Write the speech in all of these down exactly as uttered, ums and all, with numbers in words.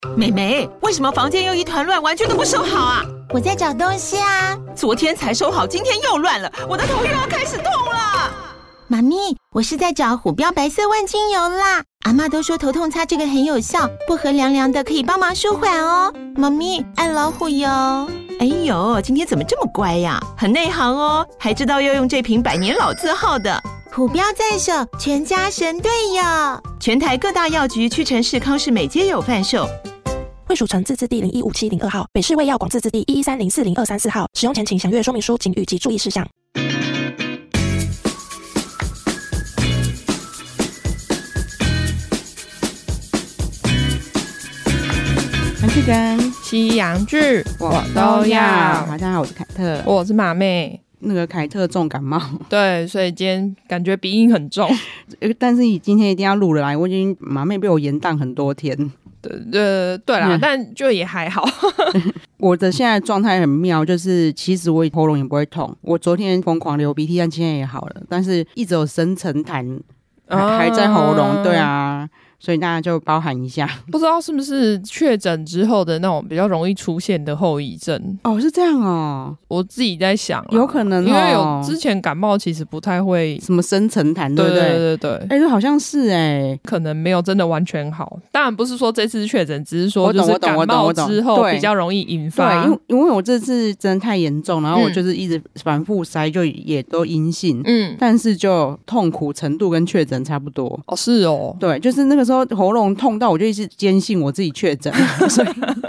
妹妹，为什么房间又一团乱，完全都不收好啊？ 我在找东西啊。 昨天才收好，今天又乱了，我的头又要开始痛了。 妈咪，我是在找虎标白色万金油啦。阿嬷都说头痛擦这个很有效，薄荷凉凉的可以帮忙舒缓哦。妈咪，爱老虎油。 哎呦，今天怎么这么乖呀？很内行哦，还知道要用这瓶百年老字号的。 虎标在手，全家神队友。 全台各大药局、屈臣氏、康士美皆有贩售。 卫署成字字第零一五七零二号，北市卫药广字字第一一三零四零二三四号。使用前请详阅说明书、警语及注意事项。 韩剧跟西洋剧我都要。大家好，我是凯特， 我是马妹。 那个凯特重感冒， 对，所以今天感觉鼻音很重， 但是你今天一定要录了来，我已经马妹被我延宕很多天。 对对对啦、嗯，但就也还好。 我的现在状态很妙，就是其实我喉咙也不会痛，我昨天疯狂流鼻涕，但今天也好了，但是一直有深层痰还, 还在喉咙，对啊。所以大家就包涵一下， 不知道是不是确诊之后的那种比较容易出现的后遗症哦？是这样哦， 我自己在想， 有可能、哦， 因为有之前感冒其实不太会什么深层痰，对不对？ 对对对对， 哎、欸，好像是哎、欸， 可能没有真的完全好。当然不是说这次确诊，只是说就是感冒之后比较容易引发。 对，因为因为我这次真的太严重，然后我就是一直反复筛，就也都阴性，嗯，但是就痛苦程度跟确诊差不多。 哦，是哦， 对，就是那个时候喉咙痛。痛到我就一直坚信我自己确诊，所以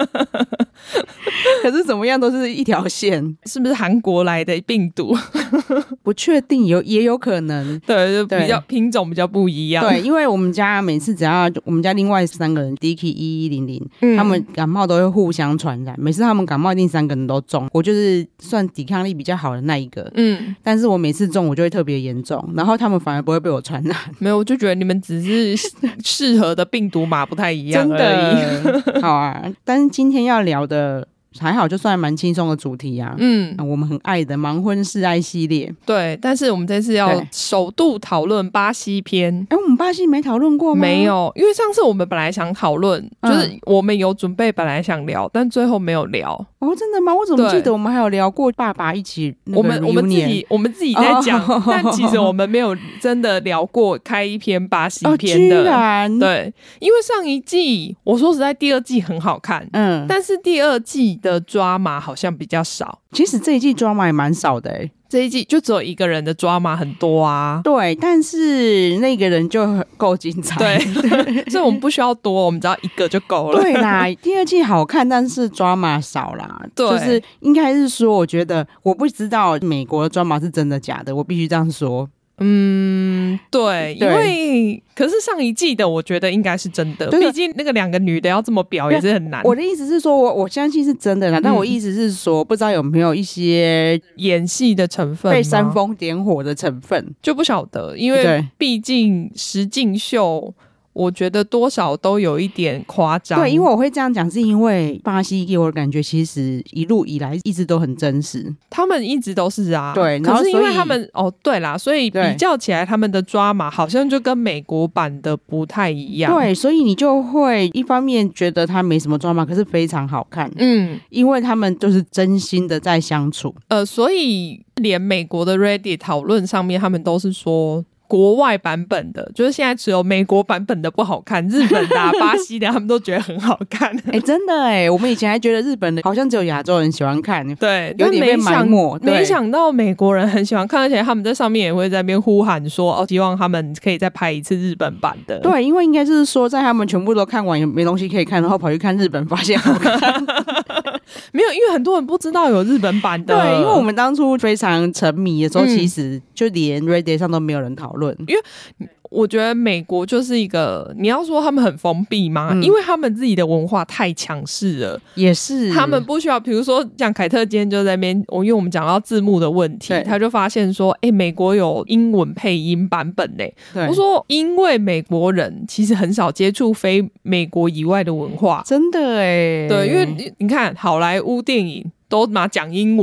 可是怎么样都是一条线， 是不是韩国来的病毒？ 不确定，有也有可能， 对，就比较品种比较不一样。 对，因为我们家每次只要我们家另外三个人 D K 一一零零，他们感冒都会互相传染，每次他们感冒一定三个人都中，我就是算抵抗力比较好的那一个，嗯，但是我每次中我就会特别严重，然后他们反而不会被我传染。 没有，我就觉得你们只是适合的病毒码不太一样而已。 真的好啊，但是今天要聊的还好，就算蛮轻松的主题啊。嗯、啊，我们很爱的盲婚试爱系列。 对，但是我们这次要首度讨论巴西篇。 哎，我们巴西没讨论过吗？ 没有，因为上次我们本来想讨论、嗯，就是我们有准备，本来想聊，但最后没有聊。 哦，真的吗？我怎么记得我们还有聊过爸爸一起那个我们我们自己我们自己在讲、哦，但其实我们没有真的聊过开一篇巴西篇的。 哦、居然对，因为上一季我说实在第二季很好看，嗯，但是第二季的抓马好像比较少。 其实这一季抓马也蛮少的哎、欸。 这一季就只有一个人的抓马很多啊， 对，但是那个人就够精彩， 对，所以我们不需要多，我们只要一个就够了。 对啦，第二季好看，但是抓马少啦， 对， 就是应该是说，我觉得我不知道美国的抓马是真的假的，我必须这样说。 嗯，对，因为可是上一季的我觉得应该是真的，毕竟那个两个女的要这么表也是很难。 我的意思是说我我相信是真的啦、嗯，但我意思是说不知道有没有一些演戏的成分， 被煽风点火的成分就不晓得，因为毕竟实境秀。我觉得多少都有一点夸张。 对，因为我会这样讲，是因为巴西给我的感觉其实一路以来一直都很真实， 他们一直都是啊。 对， 可是因为他们哦，对啦，所以比较起来，他们的抓马好像就跟美国版的不太一样。 对，所以你就会一方面觉得他没什么抓马，可是非常好看。嗯，因为他们就是真心的在相处。 呃，所以连美国的 Reddit 讨论上面，他们都是说。国外版本的，就是现在只有美国版本的不好看，日本的、啊、巴西的他们都觉得很好看。 哎、欸，真的哎、欸，我们以前还觉得日本的好像只有亚洲人喜欢看， 对， 有点被埋没。 没想到美国人很喜欢看，而且他们在上面也会在那边呼喊说，哦，希望他们可以再拍一次日本版的。 对，因为应该就是说，在他们全部都看完也没东西可以看，然后跑去看日本，发现好看。 没有，因为很多人不知道有日本版的。 对，因为我们当初非常沉迷的时候，嗯、其实就连 Reddit 上都没有人讨论。 因为我觉得美国就是一个，你要说他们很封闭吗、嗯？因为他们自己的文化太强势了， 也是他们不需要。比如说像凯特今天就在那边，因为我们讲到字幕的问题，他就发现说，哎、欸，美国有英文配音版本嘞。我说，因为美国人其实很少接触非美国以外的文化， 真的哎。 对，因为你看好莱坞电影。都嘛讲英文，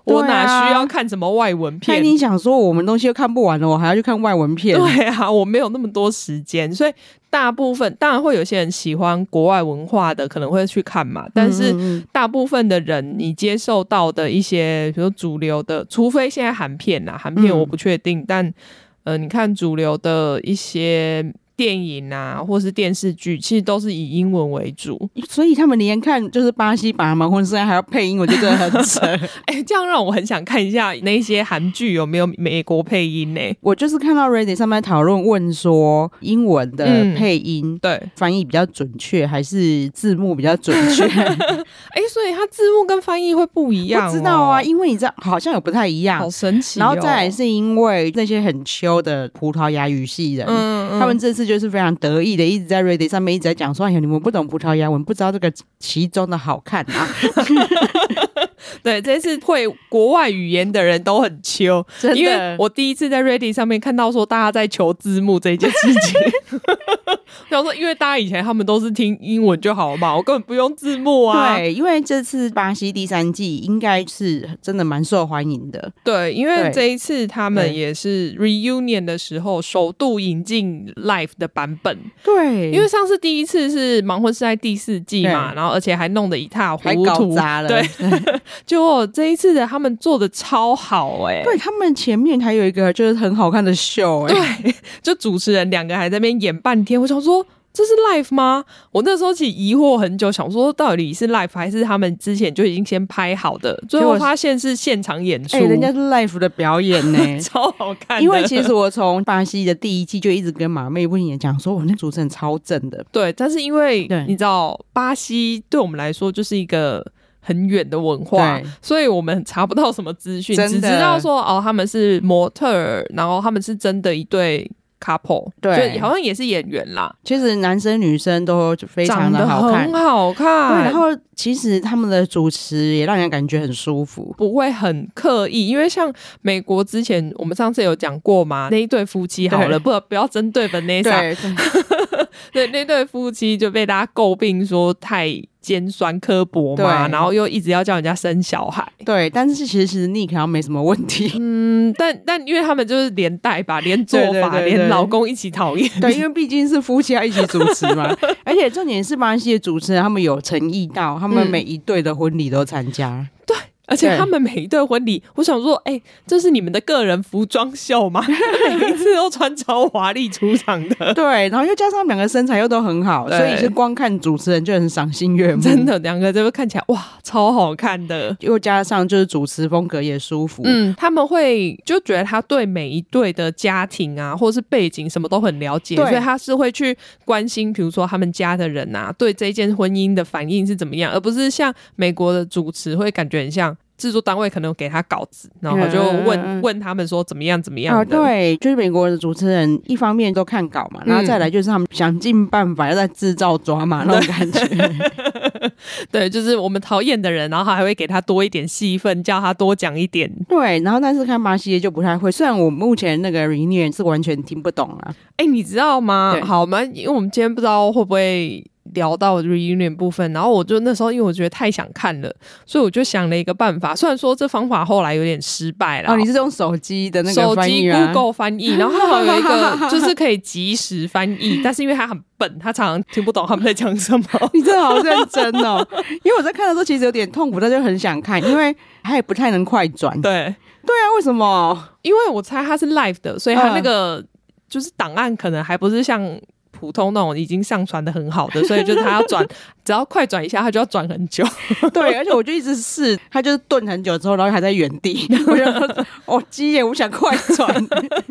我哪需要看什么外文片？ 他一定想说我们东西都看不完了，我还要去看外文片。 对啊，我没有那么多时间，所以大部分当然会有些人喜欢国外文化的可能会去看嘛，但是大部分的人你接受到的一些比如说主流的，除非现在韩片啊，韩片我不确定、嗯、但呃，你看主流的一些电影啊或是电视剧其实都是以英文为主， 所以他们连看就是巴西把盲婚生还要配音，我觉得真的很扯哎，这样让我很想看一下那些韩剧有没有美国配音呢、欸、 我就是看到 Reddit 上面讨论问说英文的配音、嗯、 对翻译比较准确还是字幕比较准确哎，所以它字幕跟翻译会不一样、哦、 我知道啊，因为你知道好像有不太一样， 好神奇、哦、 然后再来是因为那些很秋的葡萄牙语系人、嗯嗯、他们这次就是非常得意的一直在 Reddit 上面一直在讲说，哎呀，你们不懂葡萄牙文，不知道这个其中的好看啊对，这次会国外语言的人都很秋，真的，因为我第一次在 Reddit 上面看到说大家在求字幕这件事情然后说因为大家以前他们都是听英文就好嘛，我根本不用字幕啊。 对，因为这次巴西第三季应该是真的蛮受欢迎的。 对，因为这一次他们也是 reunion 的时候首度引进 live 的版本。 对， 因为上次第一次是盲婚是在第四季嘛，然后而且还弄得一塌糊涂， 还搞砸了。 对结果这一次的他们做的超好哎、欸， 对，他们前面还有一个就是很好看的秀哎、 欸，对，就主持人两个还在那边演半天，我想说这是 live 吗？我那时候其实疑惑很久，想说到底是 live 还是他们之前就已经先拍好的，最后发现是现场演出， 哎、欸，人家是 live 的表演呢、欸， 超好看的。 因为其实我从巴西的第一季就一直跟马妹不停的讲说，我那主持人超正的， 对，但是因为你知道巴西对我们来说就是一个很远的文化，所以我们查不到什么资讯，只知道说哦他们是模特儿，然后他们是真的一对couple， 对，好像也是演员啦。 其实男生女生都非常的好看， 长得很好看。 对，然后其实他们的主持也让人感觉很舒服， 不会很刻意。因为像美国之前我们上次有讲过嘛，那一对夫妻好了，不不要针对 Vanessa， 对, 对那对夫妻就被大家诟病说太尖酸刻薄嘛，然后又一直要叫人家生小孩。对， 但是其实其实 Nick 好像没什么问题。 嗯，但但因为他们就是连带吧，连做法，对对对对，连老公一起讨厌。 对，因为毕竟是夫妻要一起主持嘛。而且重点是巴西的主持人他们有诚意到，他们每一对的婚礼都参加。嗯， 对。而且他们每一对婚礼，我想说，哎、欸，这是你们的个人服装秀吗？每一次都穿超华丽出场的， 对，然后又加上两个身材又都很好，所以是光看主持人就很赏心悦目。 真的，两个就看起来哇，超好看的， 又加上就是主持风格也舒服。 嗯，他们会就觉得他对每一对的家庭啊，或是背景什么都很了解，所以他是会去关心，比如说他们家的人啊，对这件婚姻的反应是怎么样，而不是像美国的主持会感觉很像。制作单位可能给他稿子，然后就问、嗯、问他们说怎么样怎么样的、 哦、对，就是美国的主持人一方面都看稿嘛，然后再来就是他们想尽办法要在制造抓嘛、嗯、那种感觉对，就是我们讨厌的人，然后还会给他多一点戏份，叫他多讲一点。 对，然后但是看巴西就不太会，虽然我目前那个 reunion 是完全听不懂啊。 哎、欸，你知道吗？好吗？因为我们今天不知道会不会聊到 reunion 部分，然后我就那时候因为我觉得太想看了，所以我就想了一个办法，虽然说这方法后来有点失败了。 哦，你是用手机的那个翻译吗？ 手机 Google 翻译，然后它好像有一个就是可以即时翻译但是因为它很笨，他常常听不懂他们在讲什么。 你真的好认真哦因为我在看的时候其实有点痛苦，但就很想看，因为它也不太能快转。 对对啊，为什么？ 因为我猜它是 live 的，所以它那个就是档案可能还不是像普通那种已经上传的很好的，所以就是他要转只要快转一下他就要转很久对，而且我就一直试，他就是顿很久之后然后还在原地我就说哦鸡耶，我想快转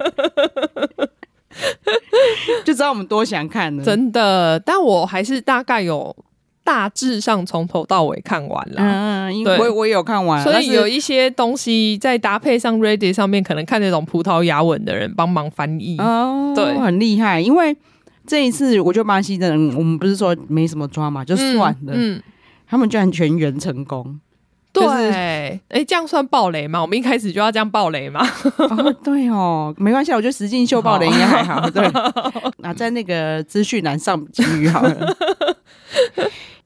就知道我们多想看了， 真的。但我还是大概有大致上从头到尾看完了。 嗯，我我也有看完， 所以有一些东西再搭配上 Reddit 上面可能看那种葡萄牙文的人帮忙翻译。哦，对，很厉害。因为这一次我觉得巴西的人，我们不是说没什么抓嘛，就算了，嗯嗯，他们居然全员成功。 对，哎、就是欸，这样算爆雷吗？我们一开始就要这样爆雷吗？ 哦，对哦，没关系，我觉得实境秀爆雷应该还好。对，那在那个资讯栏上给予好了。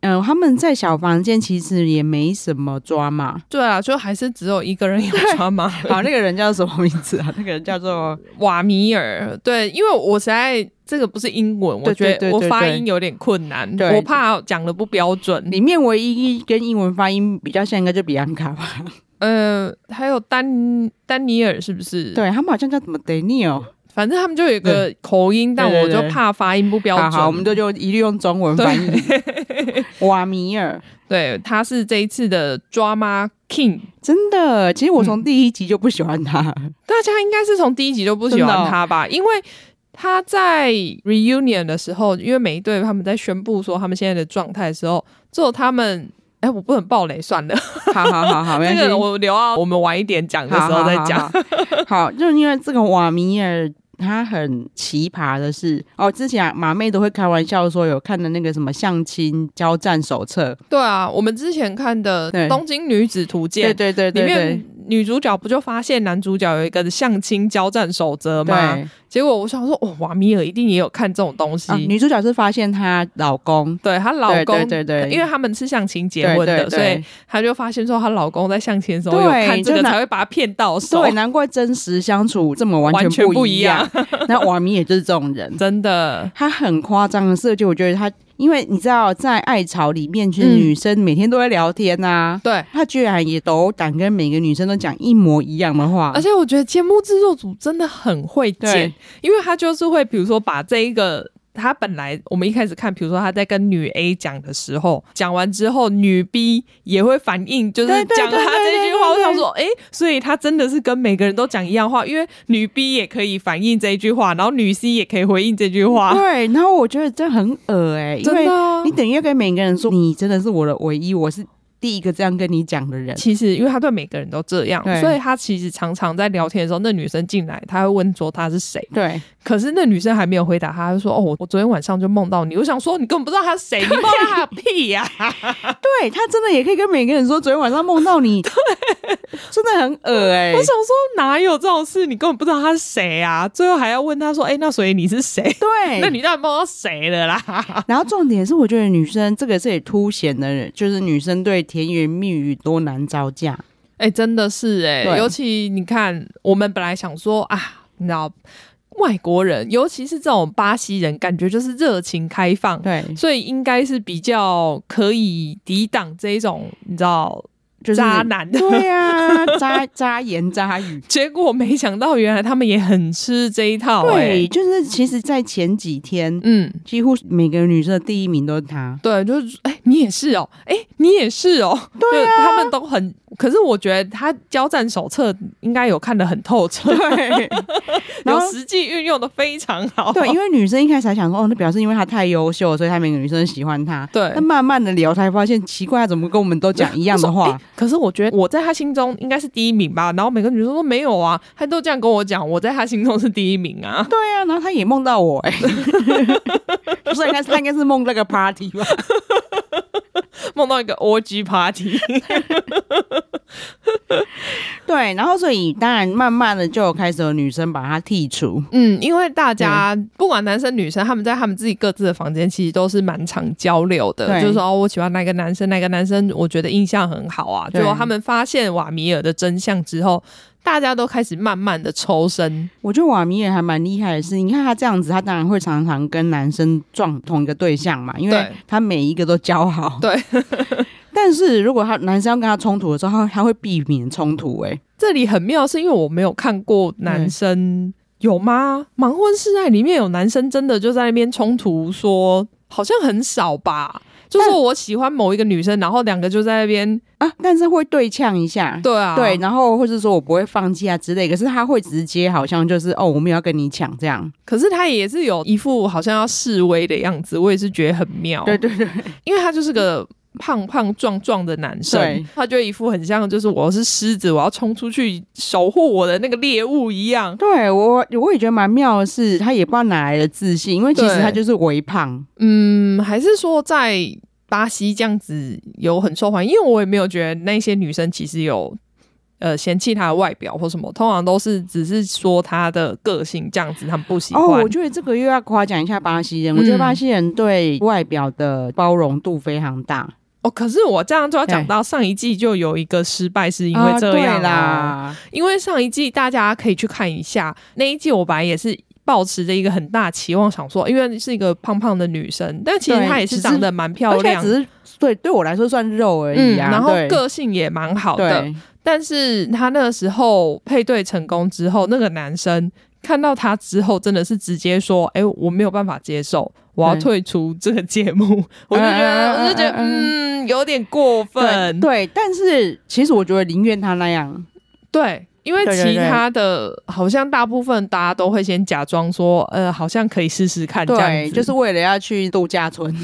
嗯、呃，他们在小房间其实也没什么抓嘛。 对啊，就还是只有一个人有抓嘛。 好，那个人叫什么名字啊？那个人叫做瓦米尔。对，因为我实在这个不是英文，我觉得我发音有点困难，我怕讲的不标准。 里面唯一跟英文发音比较像，应该就比安卡吧。 呃，还有丹丹尼尔是不是？ 对，他们好像叫什么 Daniel。 反正他们就有一个口音，但我就怕发音不标准。 好, 好，我们就就一律用中文翻译。瓦米尔， 对，他是这一次的 Drama King。 真的，其实我从第一集就不喜欢他。 嗯、大家应该是从第一集就不喜欢他吧？因为他在 reunion 的时候，因为每一队他们在宣布说他们现在的状态的时候，只有他们。哎，我不能爆雷，算了。 好好好好， 这个我留到我们晚一点讲的时候再讲。 好, 好, 好, 好, 好，就因为这个瓦米尔他很奇葩的是，哦，之前马妹都会开玩笑说有看的那个什么相亲交战手册。 对啊，我们之前看的《东京女子图鉴》， 对对对对对，里面女主角不就发现男主角有一个相亲交战守则吗？对。结果我想说，哦，瓦米尔一定也有看这种东西。 啊、女主角是发现她老公， 对她老公， 对对 对, 对， 因为他们是相亲结婚的，对对对，所以她就发现说，她老公在相亲的时候有看这个，才会把她骗到手。 对，难怪真实相处这么完全不一样。那瓦米尔就是这种人， 真的， 他很夸张的设计，我觉得他。因为你知道在爱巢里面就是女生每天都会聊天啊、嗯、对，她居然也斗胆跟每个女生都讲一模一样的话。 而且我觉得节目制作组真的很会剪，因为他就是会比如说把这一个他本来我们一开始看比如说他在跟女 A 讲的时候，讲完之后女 B 也会反应就是讲他这句话，我想说诶，所以他真的是跟每个人都讲一样话，因为女 B 也可以反应这一句话，然后女 C 也可以回应这句话。 对，然后我觉得这很恶欸，因为你等于要跟每个人说你真的是我的唯一，我是第一个这样跟你讲的人。 其实因为他对每个人都这样，所以他其实常常在聊天的时候，那女生进来他会问说他是谁，对，可是那女生还没有回答他，他就说哦，我昨天晚上就梦到你。我想说你根本不知道他是谁，你梦到他个屁呀、啊、 对，他真的也可以跟每个人说昨天晚上梦到你。对，真的很恶欸。 我想说哪有这种事，你根本不知道他是谁啊，最后还要问他说哎、欸，那所以你是谁？对，那你到底梦到谁了啦？ 然后重点是我觉得女生这个是也凸显了就是女生对甜言蜜语多难招架。 哎、欸，真的是哎、欸，尤其你看我们本来想说啊，你知道外国人尤其是这种巴西人感觉就是热情开放，对，所以应该是比较可以抵挡这一种你知道就是渣男的， 对啊，渣渣言渣语。 结果没想到原来他们也很吃这一套、欸、 对，就是其实在前几天嗯，几乎每个女生的第一名都是他。 对，就是哎、欸，你也是哦，哎、欸，你也是哦，对啊，他们都很，可是我觉得他交战手册应该有看得很透彻，对，有实际运用的非常好。 对，因为女生一开始还想说哦，那表示因为他太优秀，所以他每个女生喜欢他。对，但慢慢的聊才发现奇怪，他怎么跟我们都讲一样的话？ 可是我觉得我在他心中应该是第一名吧，然后每个女生说没有啊，他都这样跟我讲，我在他心中是第一名啊。 对啊，然后他也梦到我哎、欸，不是应该是他应该是梦那个 party 吧， 梦到一个 orgy party。 对，然后所以当然慢慢的就有开始有女生把他剔除。 嗯，因为大家不管男生女生，他们在他们自己各自的房间其实都是蛮常交流的，就是说、哦、我喜欢那个男生，那个男生我觉得印象很好啊。结果他们发现瓦米尔的真相之后，大家都开始慢慢的抽身。 我觉得瓦米尔还蛮厉害的是，你看他这样子，他当然会常常跟男生撞同一个对象嘛，因为他每一个都交好。对。但是如果他男生要跟他冲突的时候，他他会避免冲突。哎、欸， 这里很妙，是因为我没有看过男生有吗？盲婚试爱里面有男生真的就在那边冲突说，说好像很少吧。就是说我喜欢某一个女生，然后两个就在那边啊，但是会对呛一下，对啊，对，然后或是说我不会放弃啊之类，可是他会直接好像就是哦，我们要跟你抢这样， 可是他也是有一副好像要示威的样子，我也是觉得很妙，对对对，因为他就是个胖胖壮壮的男生，他就一副很像就是我是狮子，我要冲出去守护我的那个猎物一样。 对，我我也觉得蛮妙的是，他也不知道哪来的自信，因为其实他就是微胖。 嗯，还是说在巴西这样子有很受欢迎？因为我也没有觉得那些女生其实有呃嫌弃他的外表或什么，通常都是只是说他的个性这样子，他们不喜欢。 哦，我觉得这个又要夸奖一下巴西人，嗯、我觉得巴西人对外表的包容度非常大。 哦，可是我这样就要讲到上一季就有一个失败是因为这样、哦啊、 啦， 因为上一季大家可以去看一下，那一季我本来也是抱持着一个很大期望，想说因为是一个胖胖的女生，但其实她也是长得蛮漂亮， 只是对对我来说算肉而已啊、 嗯、然后个性也蛮好的，但是她那个时候配对成功之后，那个男生看到她之后真的是直接说哎、欸，我没有办法接受，我要退出这个节目、嗯、我就觉得、嗯、我就觉得嗯有点过分。 对, 对，但是其实我觉得宁愿他那样， 对，因为其他的对对对好像大部分大家都会先假装说呃好像可以试试看这样子， 对，就是为了要去度假村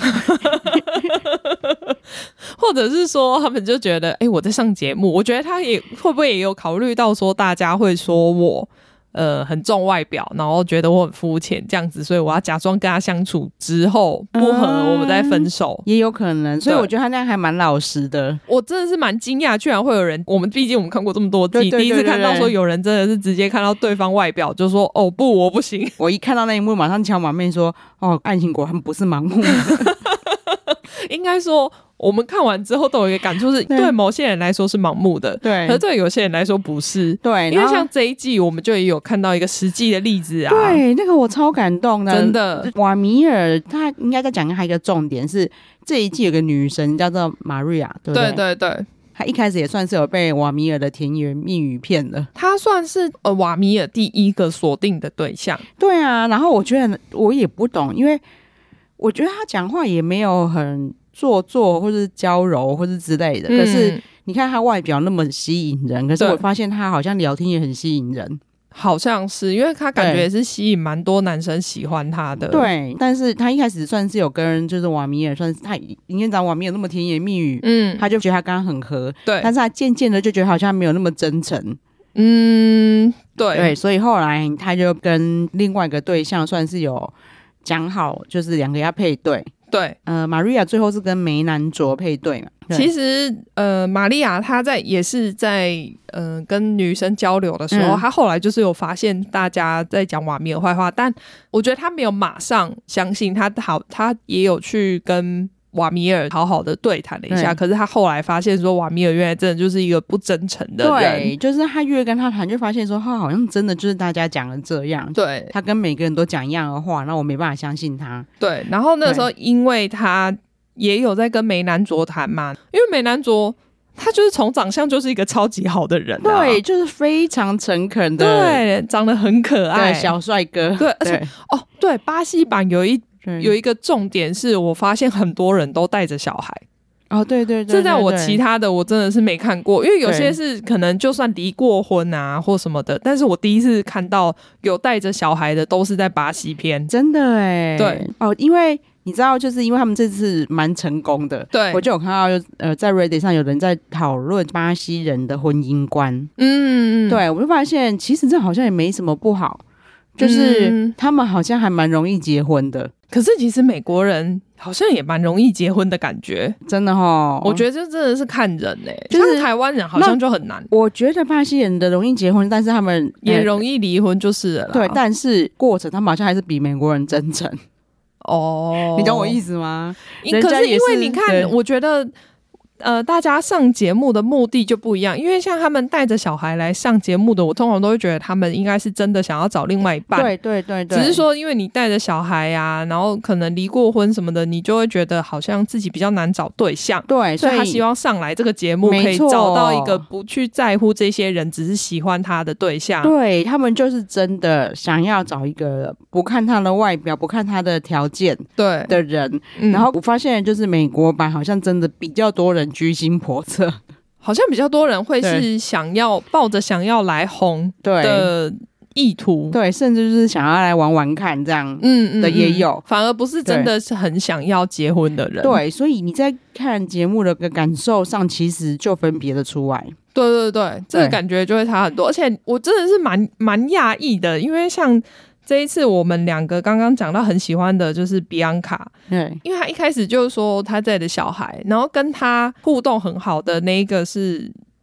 或者是说他们就觉得哎、欸，我在上节目，我觉得他也会不会也有考虑到说大家会说我呃，很重外表，然后觉得我很肤浅这样子，所以我要假装跟他相处之后不合、嗯、我们再分手， 也有可能。所以我觉得他那样还蛮老实的。 我真的是蛮惊讶，居然会有人，我们毕竟我们看过这么多季， 对对对对对， 第一次看到说有人真的是直接看到对方外表就说哦不，我不行。 我一看到那一幕马上敲马妹说哦，爱情果然不是盲目的应该说我们看完之后都有一个感触是，对某些人来说是盲目的， 对， 可是对有些人来说不是， 对， 因为像这一季我们就也有看到一个实际的例子啊， 对，那个我超感动的， 真的。 瓦米尔他应该再讲一个重点是，这一季有个女神叫做 Maria， 对不对？ 对对对， 他一开始也算是有被瓦米尔的甜言蜜语骗了， 他算是呃瓦米尔第一个锁定的对象。 对啊，然后我觉得我也不懂，因为我觉得他讲话也没有很做作或是娇柔或是之类的、嗯、可是你看他外表那么吸引人，可是我发现他好像聊天也很吸引人， 好像是因为他感觉也是吸引蛮多男生喜欢他的。 对，但是他一开始算是有跟就是瓦米尔算是他营院长瓦米尔那么甜言蜜语，嗯，他就觉得他跟他很合，对，但是他渐渐的就觉得好像没有那么真诚，嗯，对对，所以后来他就跟另外一个对象算是有讲好，就是两个要配对。 对， 呃，玛利亚最后是跟梅南卓配对嘛。 其实，呃，玛利亚她在也是在呃跟女生交流的时候，她、嗯、后来就是有发现大家在讲瓦米尔坏话，但我觉得她没有马上相信他，好，她也有去跟瓦米尔好好的对谈了一下，可是他后来发现说瓦米尔原来真的就是一个不真诚的人， 对，就是他越跟他谈就发现说他好像真的就是大家讲的这样，对，他跟每个人都讲一样的话，那我没办法相信他。 对，然后那时候因为他也有在跟梅南卓谈嘛，因为梅南卓他就是从长相就是一个超级好的人、啊、 对，就是非常诚恳的， 对，长得很可爱， 对，小帅哥， 对，而且哦，对，巴西版有一有一个重点是我发现很多人都带着小孩哦，对对 对, 对, 对， 这在我其他的我真的是没看过，因为有些是可能就算离过婚啊或什么的，但是我第一次看到有带着小孩的都是在巴西片， 真的耶， 对哦， 因为你知道就是因为他们这次蛮成功的，对，我就有看到呃在 Reddit 上有人在讨论巴西人的婚姻观，嗯嗯，对，我就发现其实这好像也没什么不好，就是他们好像还蛮容易结婚的， 可是其实美国人好像也蛮容易结婚的感觉， 真的齁， 我觉得这真的是看人欸，就是像台湾人好像就很难。 我觉得巴西人的容易结婚，但是他们也容易离婚就是了啦。 对，但是过程他们好像还是比美国人真诚。哦，你懂我意思吗？ 可是因为你看，我觉得呃，大家上节目的目的就不一样，因为像他们带着小孩来上节目的，我通常都会觉得他们应该是真的想要找另外一半， 对对对对， 只是说因为你带着小孩啊，然后可能离过婚什么的，你就会觉得好像自己比较难找对象， 对， 所以他希望上来这个节目可以找到一个不去在乎这些人，只是喜欢他的对象， 对，他们就是真的想要找一个不看他的外表不看他的条件对的人、嗯、然后我发现就是美国版好像真的比较多人居心叵测， 好像比较多人会是想要抱着想要来红的意图， 对，甚至就是想要来玩玩看这样的也有，嗯嗯嗯， 反而不是真的是很想要结婚的人。 对，所以你在看节目的感受上其实就分别的出来。 对对对，这个感觉就会差很多，而且我真的是蛮蛮讶异的，因为像这一次我们两个刚刚讲到很喜欢的就是比安卡，对，因为他一开始就是说他在的小孩，然后跟他互动很好的那一个是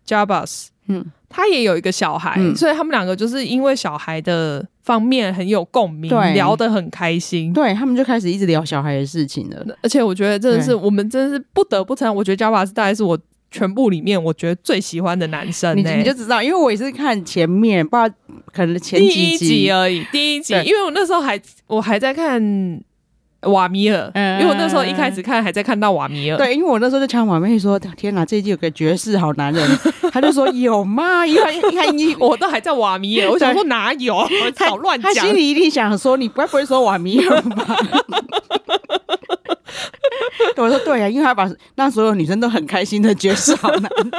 Jabaz， 嗯，他也有一个小孩、嗯、所以他们两个就是因为小孩的方面很有共鸣，聊得很开心， 对，他们就开始一直聊小孩的事情了。 而且我觉得真的是我们真的是不得不承认，我觉得 Jabaz 大概是我全部里面我觉得最喜欢的男生、欸、 你, 你就知道，因为我也是看前面不知道可能前几集第一集而已，第一集因为我那时候还我还在看瓦米尔、嗯、因为我那时候一开始看还在看到瓦米尔， 对，因为我那时候就抢瓦妹说天哪，这一季有个绝世好男人他就说有吗？因为你看你我都还在瓦米尔，我想说哪有，我少乱讲， 他心里一定想说你不会不会说瓦米尔吧我说对啊，因为他把让所有女生都很开心的绝世好男人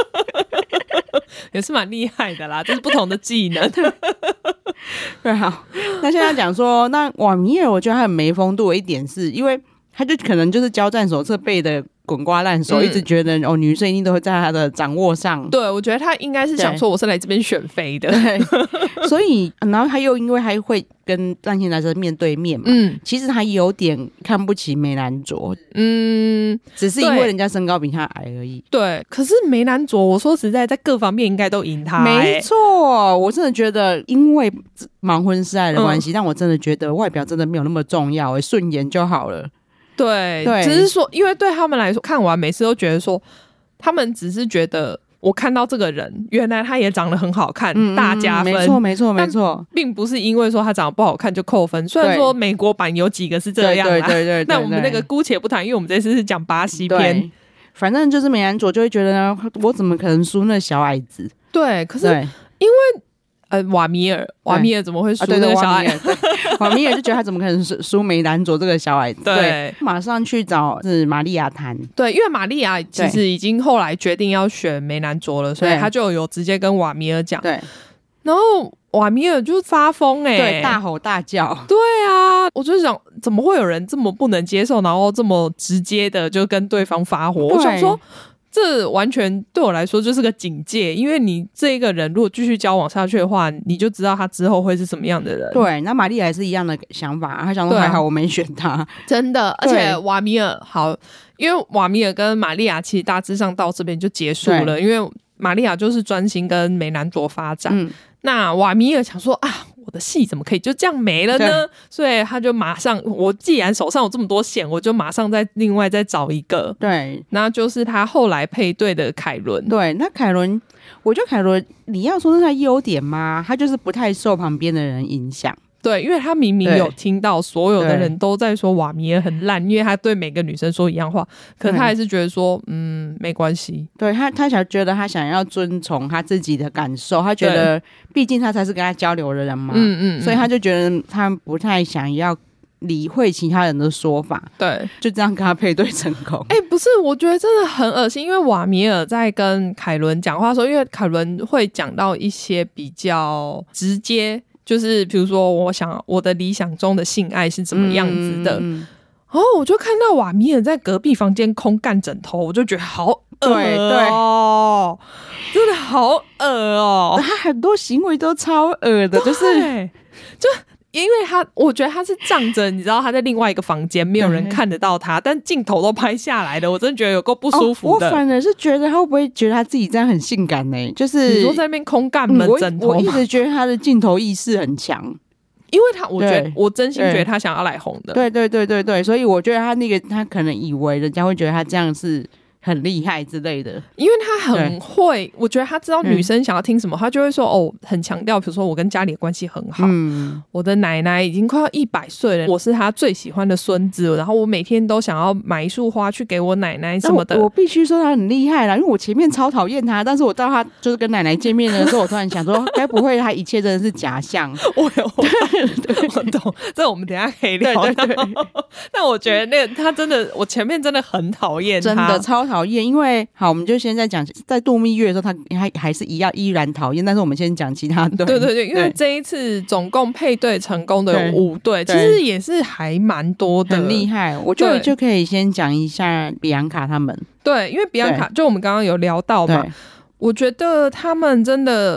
也是蛮厉害的啦，这是不同的技能对，好，那现在讲说那瓦米尔我觉得他很没风度的一点是因为他就可能就是交战手册背的滚瓜烂熟、嗯、一直觉得哦，女生一定都会在他的掌握上。 对，我觉得他应该是想说我是来这边选妃的， 对，所以然后他又因为他会跟浪线男生面对面嘛，嗯，其实他有点看不起梅兰卓，嗯，只是因为人家身高比他矮而已。 对，可是梅兰卓我说实在在各方面应该都赢他、欸、 没错，我真的觉得因为盲婚失爱的关系、嗯、但我真的觉得外表真的没有那么重要、欸、顺眼就好了。 对，对，只是说因为对他们来说看完每次都觉得说他们只是觉得我看到这个人原来他也长得很好看、嗯、大加分， 没错没错没错， 并不是因为说他长得不好看就扣分，虽然说美国版有几个是这样啦，对对 对, 对, 对, 对，那我们那个姑且不谈，因为我们这次是讲巴西篇， 反正就是梅兰卓就会觉得呢我怎么可能输那小矮子。 对，可是因为呃，瓦米尔，瓦米尔怎么会输那个小矮子？ 瓦米尔就觉得他怎么可能输梅兰卓这个小矮子？ 对， 对，马上去找是玛利亚谈。 对，因为玛利亚其实已经后来决定要选梅兰卓了，所以他就有直接跟瓦米尔讲。对，然后瓦米尔就发疯哎、欸， 对，大吼大叫。 对啊，我就想怎么会有人这么不能接受，然后这么直接的就跟对方发火？我想说。这完全对我来说就是个警戒，因为你这一个人如果继续交往下去的话，你就知道他之后会是什么样的人。对， 那玛丽也是一样的想法，他想说还好我没选他， 真的。而且瓦米尔好，因为瓦米尔跟玛利亚其实大致上到这边就结束了，因为玛利亚就是专心跟梅兰卓发展、嗯、那瓦米尔想说啊我的戏怎么可以就这样没了呢？所以他就马上，我既然手上有这么多线，我就马上再另外再找一个。对，那就是他后来配对的凯伦。 对，那凯伦，我觉得凯伦，你要说是他优点吗？他就是不太受旁边的人影响。 对，因为他明明有听到所有的人都在说瓦米尔很烂，因为他对每个女生说一样话，可他还是觉得说嗯没关系。 对，他他想觉得他想要遵从他自己的感受，他觉得毕竟他才是跟他交流的人嘛，嗯 嗯, 嗯，所以他就觉得他不太想要理会其他人的说法，对，就这样跟他配对成功。 哎、欸，不是，我觉得真的很恶心，因为瓦米尔在跟凯伦讲话的时候，因为凯伦会讲到一些比较直接。就是比如说我想我的理想中的性爱是怎么样子的、嗯、然后我就看到瓦米尔在隔壁房间空干枕头，我就觉得好恶哦，真的好恶哦， 他很多行为都超恶的，就是就因为他我觉得他是仗着你知道他在另外一个房间没有人看得到他，但镜头都拍下来的，我真的觉得有够不舒服的、 哦、我反而是觉得他会不会觉得他自己这样很性感呢、欸？就是你说在那边空干门枕头、 嗯、我, 我一直觉得他的镜头意识很强， 因为他我觉得我真心觉得他想要来红的， 对对对对对，所以我觉得他那个他可能以为人家会觉得他这样是很厉害之类的， 因为他很会，我觉得他知道女生想要听什么、嗯、他就会说哦，很强调比如说我跟家里的关系很好、嗯、我的奶奶已经快要一百岁了，我是他最喜欢的孙子，然后我每天都想要买一束花去给我奶奶什么的。 我, 我必须说他很厉害啦，因为我前面超讨厌他，但是我到他就是跟奶奶见面的时候我突然想说该不会他一切真的是假象我有我懂，这我们等一下可以聊。对对对但我觉得那个他真的我前面真的很讨厌他， 真的超讨厌，因为好我们就先在讲在度蜜月的时候他还还是一样依然讨厌，但是我们先讲其他队。 对对对，因为这一次总共配对成功的有五对，其实也是还蛮多的， 很厉害。我觉得就可以先讲一下比安卡他们。 对，因为比安卡就我们刚刚有聊到嘛，我觉得他们真的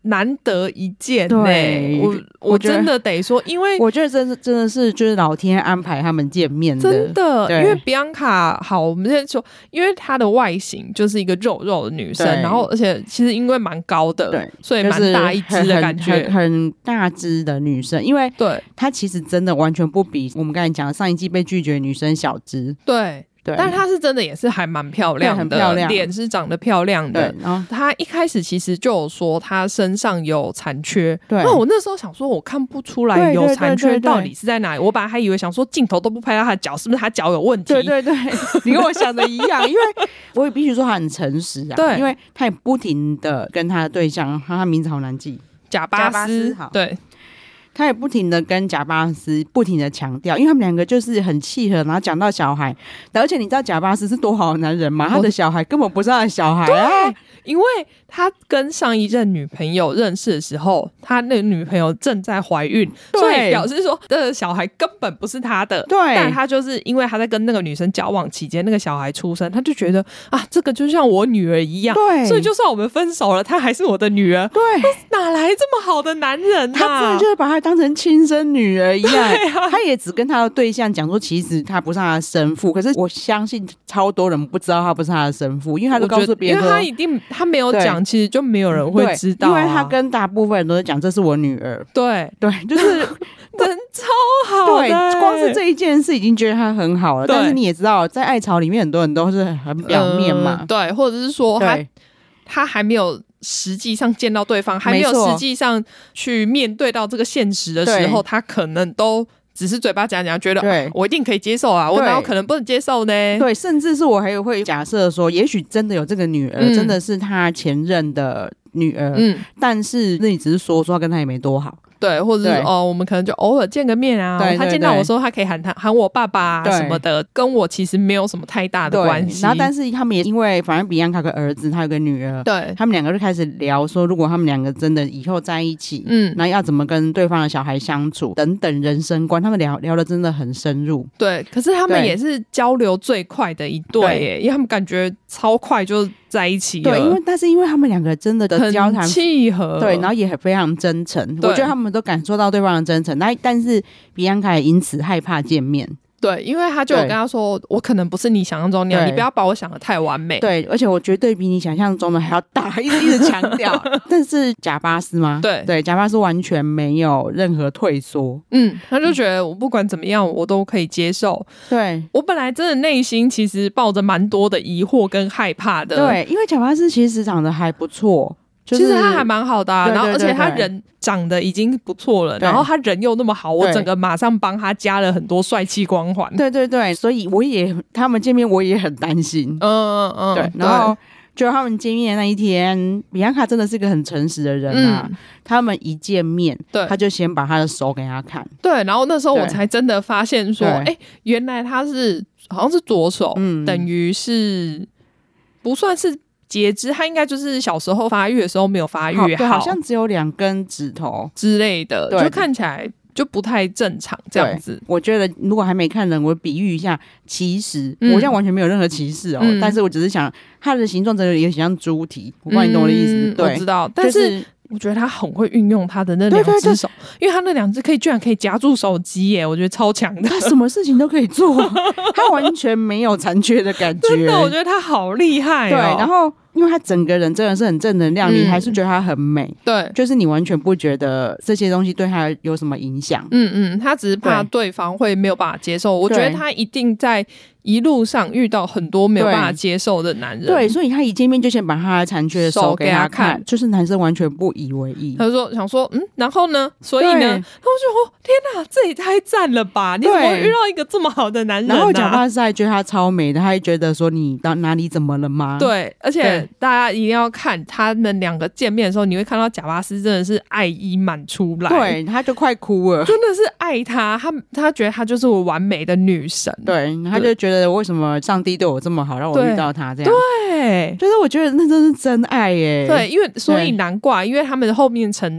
难得一见呢、欸。我我真的得说，因为我觉得真的真的是就是老天安排他们见面的， 真的。因为比安卡好，我们先说，因为她的外形就是一个肉肉的女生，然后而且其实因为蛮高的，对，所以蛮大一只的感觉， 就是、很, 很, 很大只的女生。因为对她其实真的完全不比我们刚才讲的上一季被拒绝的女生小只， 对。对，但是她是真的也是还蛮漂亮的，很漂亮，脸是长得漂亮的。 对，然后她一开始其实就有说她身上有残缺， 对。 那我那时候想说，我看不出来有残缺到底是在哪里。我本来还以为想说镜头都不拍到她的脚，是不是她脚有问题？ 对对对，你跟我想的一样，因为我也必须说她很诚实啊， 对， 因为她也不停的跟她的对象，她名字好难记， 贾巴斯，对。 他也不停的跟贾巴斯不停的强调，因为他们两个就是很契合，然后讲到小孩，而且你知道贾巴斯是多好的男人吗？他的小孩根本不是他的小孩啊， 因为他跟上一任女朋友认识的时候，他那个女朋友正在怀孕，所以表示说这个小孩根本不是他的。 对， 但他就是因为他在跟那个女生交往期间，那个小孩出生，他就觉得啊，这个就像我女儿一样， 对， 所以就算我们分手了，他还是我的女儿。 对， 哪来这么好的男人啊？ 他真的就是把他当成亲生女儿一样。 啊、 他也只跟他的对象讲说，其实他不是他的生父。可是我相信超多人不知道他不是他的生父，因为他都告诉别人说， 因为他一定他没有讲，其实就没有人会知道、啊。 因为他跟大部分人都是讲这是我女儿。 对对，就是人超好的、欸。 对，光是这一件事已经觉得他很好了。但是你也知道，在爱巢里面很多人都是很表面嘛， 呃、对，或者是说他他还没有。实际上见到对方，还没有实际上去面对到这个现实的时候，他可能都只是嘴巴讲讲，觉得、啊、我一定可以接受啊，我哪有可能不能接受呢？ 对，甚至是我还会假设说，也许真的有这个女儿，嗯、真的是他前任的女儿，嗯，但是那你只是说说跟他也没多好。 对，或者是哦，我们可能就偶尔见个面啊。对对对，他见到我的时候，他可以喊他喊我爸爸啊什么的，跟我其实没有什么太大的关系。 然后，但是他们也因为反正比安卡有个儿子，他有个女儿， 对， 他们两个就开始聊说，如果他们两个真的以后在一起，嗯，那要怎么跟对方的小孩相处等等人生观，他们聊聊的真的很深入。 对，可是他们也是交流最快的一对耶，因为他们感觉超快就在一起了。 对，因为但是因为他们两个真的的交谈很契合， 对，然后也很非常真诚，我觉得他们都感受到对方的真诚。那但是比安卡也因此害怕见面。 对，因为他就有跟他说，我可能不是你想象中那样，你不要把我想的太完美。 对，而且我绝对比你想象中的还要大，一直一直强调。但是贾巴斯吗？ 对对，贾巴斯完全没有任何退缩。 嗯，他就觉得我不管怎么样，我都可以接受。 对， 我本来真的内心其实抱着蛮多的疑惑跟害怕的。 对，因为贾巴斯其实长得还不错。就是、 其实他还蛮好的、啊， 对对对对， 然后而且他人长得已经不错了，然后他人又那么好，我整个马上帮他加了很多帅气光环。 对对对，所以我也他们见面我也很担心。 嗯嗯嗯， 对，然后就他们见面的那一天，比安卡真的是个很诚实的人啊。嗯、他们一见面，对，他就先把他的手给他看。 对，然后那时候我才真的发现说，哎，原来他是好像是左手，嗯、等于是不算是。截肢，他应该就是小时候发育的时候没有发育好， 对，好像只有两根指头之类的，就看起来就不太正常这样子。 我觉得如果还没看人，我比喻一下，其实、嗯、我现在完全没有任何歧视哦、嗯，但是我只是想它的形状真的也很像猪蹄，我不知道你懂我的意思。 嗯、 对， 我知道，但是。就是我觉得他很会运用他的那两只手，因为他那两只可以居然可以夹住手机耶，我觉得超强的。 他什么事情都可以做，他完全没有残缺的感觉。 真的，我觉得他好厉害、哦。 对，然后因为他整个人真的是很正能量，嗯、你还是觉得他很美。 对， 就是你完全不觉得这些东西对他有什么影响。 嗯嗯，他只是怕对方会没有办法接受。我觉得他一定在一路上遇到很多没有办法接受的男人。 对，所以他一见面就先把他的残缺的手给他看，就是男生完全不以为意。 他就说想说，嗯，然后呢？所以呢？然后我就说，天哪，这也太赞了吧！你怎么遇到一个这么好的男人、啊？ 然后贾巴斯还觉得他超美的，他还觉得说你到哪里怎么了吗？ 对，而且大家一定要看他们两个见面的时候，你会看到贾巴斯真的是爱意满出来， 对，他就快哭了， 真的是爱他，他他觉得他就是我完美的女神， 对，他就觉得为什么上帝对我这么好，让我遇到他这样， 对， 就是我觉得那真是真爱耶， 对，因为所以难怪，因为他们后面成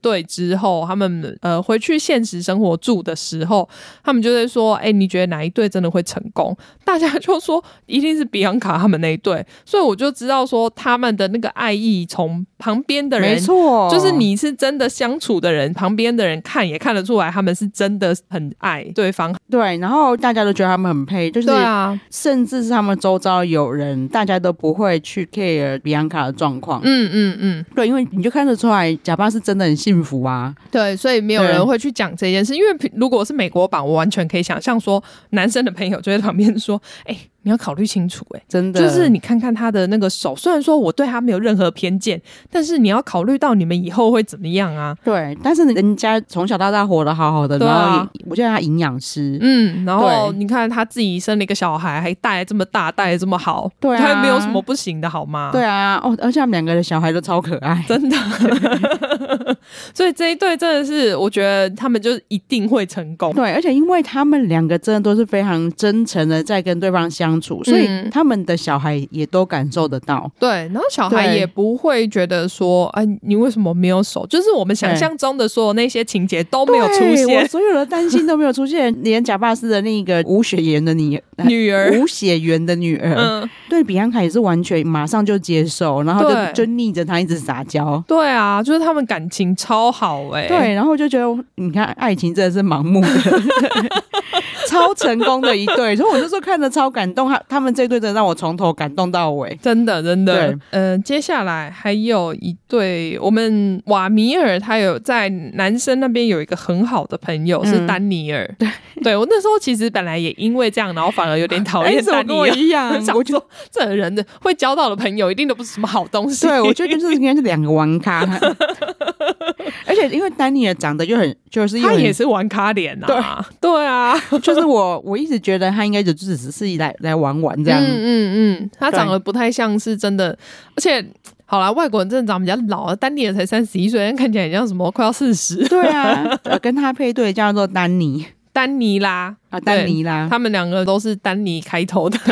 对之后，他们呃回去现实生活住的时候，他们就会说，哎、欸，你觉得哪一对真的会成功？大家就说一定是比昂卡他们那一对，所以我就知道说他们的那个爱意从旁边的人， 没错， 就是你是真的相处的人，旁边的人看也看得出来他们是真的很爱对方。 对，然后大家都觉得他们很配，就是对啊，甚至是他们周遭有人，大家都不会去 care 比昂卡的状况。 嗯嗯嗯， 对，因为你就看得出来贾巴是真的很幸福啊。 对，所以没有人会去讲这件事，因为如果是美国版，我完全可以想象说，男生的朋友就在旁边说，哎、欸。你要考虑清楚、欸，哎， 真的， 就是你看看他的那个手，虽然说我对他没有任何偏见，但是你要考虑到你们以后会怎么样啊？ 对，但是人家从小到大活得好好的， 对啊、 然后我觉得他营养师， 嗯，然后你看他自己生了一个小孩，还带这么大，带得这么好， 对啊， 他没有什么不行的好吗？ 对啊，哦，而且他们两个的小孩都超可爱， 真的。所以这一对真的是，我觉得他们就一定会成功。 对，而且因为他们两个真的都是非常真诚的在跟对方相处，所以、嗯。他们的小孩也都感受得到， 对，然后小孩也不会觉得说，哎，你为什么没有手？就是我们想象中的所有那些情节都没有出现， 我所有的担心都没有出现，连贾巴斯的那个无血缘的女女儿， 无血缘的女儿，嗯、对比安卡也是完全马上就接受，然后就就逆着他一直撒娇。 对啊，就是他们感情超好哎、欸， 对，然后就觉得你看爱情真的是盲目的，超成功的一对，所以我那时候看着超感动，他他们这对真的让我从头感动到尾， 真的真的。对，呃，接下来还有一对，我们瓦米尔他有在男生那边有一个很好的朋友、嗯、是丹尼尔，对，对我那时候其实本来也因为这样，然后反而有点讨厌丹尼尔， 欸、一样， 我觉得这人的会交到的朋友一定都不是什么好东西。 对，我觉得就是应该是两个玩咖，而且因为丹尼尔长得就很就是他也是玩咖脸啊，对对啊， 就是我我一直觉得他应该就只是是来来玩玩这样。 嗯嗯嗯，他长得不太像是真的，而且好啦，外国人真的长得比较老了，丹尼尔才三十一岁，但看起来很像什么快要四十。 对啊，跟他配对叫做丹尼， 丹尼拉啊，丹尼拉， 他们两个都是丹尼开头的，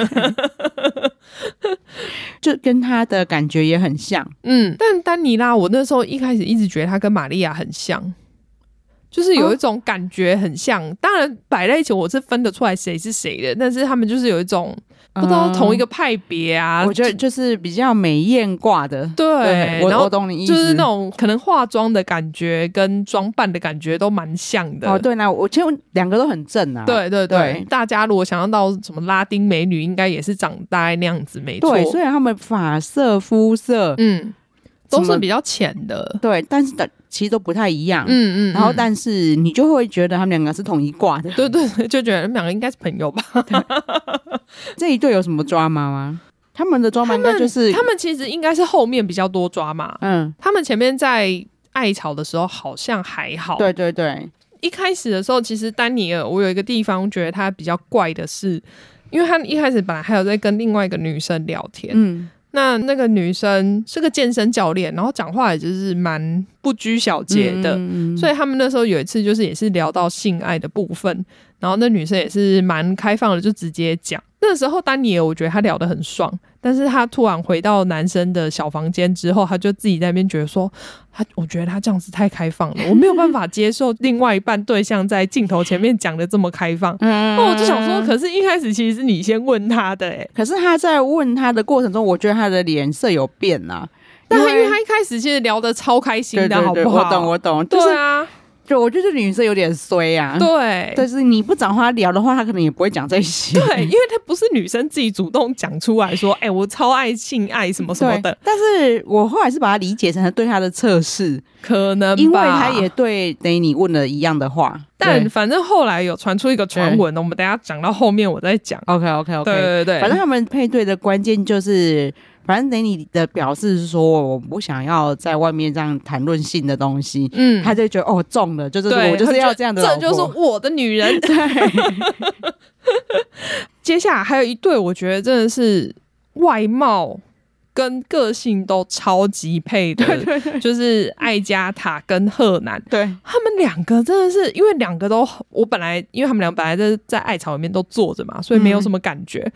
就跟他的感觉也很像。 嗯，但丹尼拉，我那时候一开始一直觉得他跟玛利亚很像。就是有一种感觉很像、哦、当然摆在一起我是分得出来谁是谁的，但是他们就是有一种不知道同一个派别啊、 嗯、我觉得就是比较美艳挂的。 对, 对，我我懂你意思， 就是那种可能化妆的感觉跟装扮的感觉都蛮像的。 哦，对，那我其实两个都很正啊。 对对 对, 对，大家如果想象到什么拉丁美女应该也是长大概那样子，没错。 对，虽然他们发色肤色嗯都是比较浅的， 对，但是其实都不太一样， 嗯 嗯, 嗯， 然后但是你就会觉得他们两个是同一挂的， 对对对，就觉得他们两个应该是朋友吧。 这一对有什么抓马吗？他们的抓马应该就是他们，他们其实应该是后面比较多抓马，嗯，他们前面在爱巢的时候好像还好， 对对对， 一开始的时候其实丹尼尔我有一个地方觉得他比较怪的是，因为他一开始本来还有在跟另外一个女生聊天，嗯。那那个女生是个健身教练，然后讲话也就是蛮不拘小节的、嗯嗯、所以他们那时候有一次就是也是聊到性爱的部分，然后那女生也是蛮开放的，就直接讲。那时候丹尼尔我觉得他聊得很爽，但是他突然回到男生的小房间之后，他就自己在那边觉得说他我觉得他这样子太开放了，我没有办法接受另外一半对象在镜头前面讲的这么开放。那、嗯、我就想说，可是一开始其实是你先问他的、欸、 可是他在问他的过程中我觉得他的脸色有变啊， 但他因为他一开始其实聊得超开心的，对对对，好不好？ 我懂我懂，就是、 对啊， 就我觉得女生有点衰啊， 对， 但是你不找她聊的话，她可能也不会讲这些。 对，因为她不是女生自己主动讲出来说，哎、欸，我超爱性爱什么什么的。 但是我后来是把它理解成对她的测试， 可能吧， 因为她也对等于你问了一样的话。 但反正后来有传出一个传闻，我们等一下讲到后面我再讲。 OK OK OK， 对对对， 反正他们配对的关键就是。反正等你的表示是说我不想要在外面这样谈论性的东西，嗯，他就觉得哦中了，就是我就是要这样的老婆， 这就是我的女人。对，接下来还有一对，我觉得真的是外貌跟个性都超级配的，对对对，就是艾加塔跟赫南，对，他们两个真的是因为两个都，我本来因为他们俩本来在在爱巢里面都坐着嘛，所以没有什么感觉。嗯，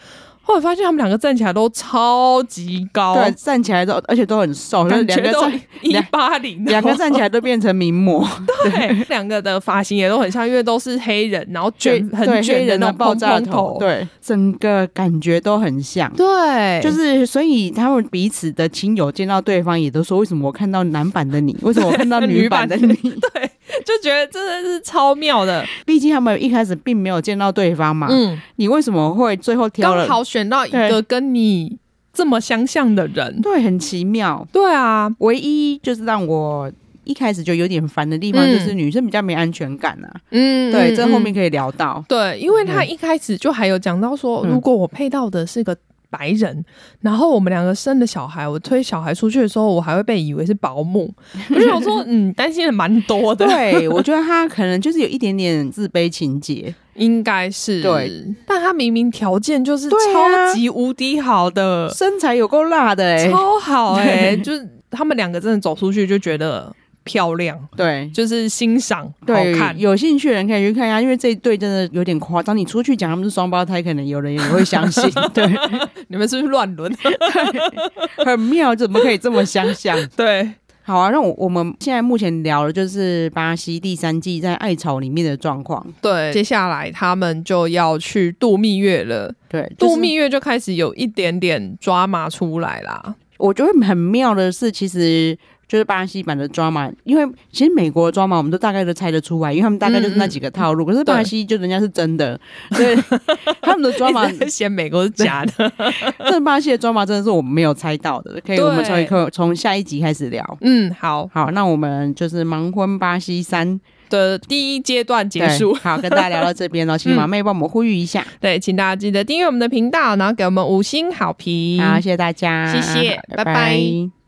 后来发现他们两个站起来都超级高， 对，站起来都而且都很瘦， 感觉都一两八零， 两个站起来都变成名模。 对，两个的发型也都很像，因为都是黑人，然后卷很卷的那种爆炸头，对，整个感觉都很像。 对， 就是所以他们彼此的亲友见到对方也都说，为什么我看到男版的你，为什么我看到女版的你？ 对，就觉得真的是超妙的。 毕竟他们一开始并没有见到对方嘛，嗯，你为什么会最后挑了刚好选到一个跟你这么相像的人？ 对，很奇妙。 对啊， 唯一就是让我一开始就有点烦的地方，就是女生比较没安全感啊。嗯，对，这后面可以聊到。 对，因为他一开始就还有讲到说，嗯、如果我配到的是个白人，然后我们两个生的小孩，我推小孩出去的时候，我还会被以为是保姆。我就想说，嗯，担心的蛮多的。 对，我觉得他可能就是有一点点自卑情节。 应该是对， 但他明明条件就是超级无敌好的， 啊、身材有够辣的哎、欸， 超好哎、欸，就是他们两个真的走出去就觉得漂亮， 对， 就是欣赏，好看。 有兴趣的人可以去看一下，因为这一对真的有点夸张。你出去讲他们是双胞胎，可能有人也会相信。对， 你们是不是乱伦？ 很妙，怎么可以这么相像？ 对。 好啊，那我我们现在目前聊的就是巴西第三季在爱巢里面的状况。 对，接下来他们就要去度蜜月了。 对， 就是、度蜜月就开始有一点点抓马出来啦。 我觉得很妙的是，其实就是巴西版的 drama， 因为其实美国的 drama 我们都大概都猜得出来，因为他们大概就是那几个套路。嗯、可是巴西就人家是真的，对他们的 drama 嫌美国是假的。 这巴西的 drama 真的是我们没有猜到的，可以我们从从下一集开始聊。 嗯，好好，那我们就是盲婚巴西三的第一阶段结束。 好，跟大家聊到这边了，请马妹帮我们呼吁一下、嗯。 对，请大家记得订阅我们的频道，然后给我们五星好评。 好，谢谢大家， 谢谢，拜拜。 拜拜。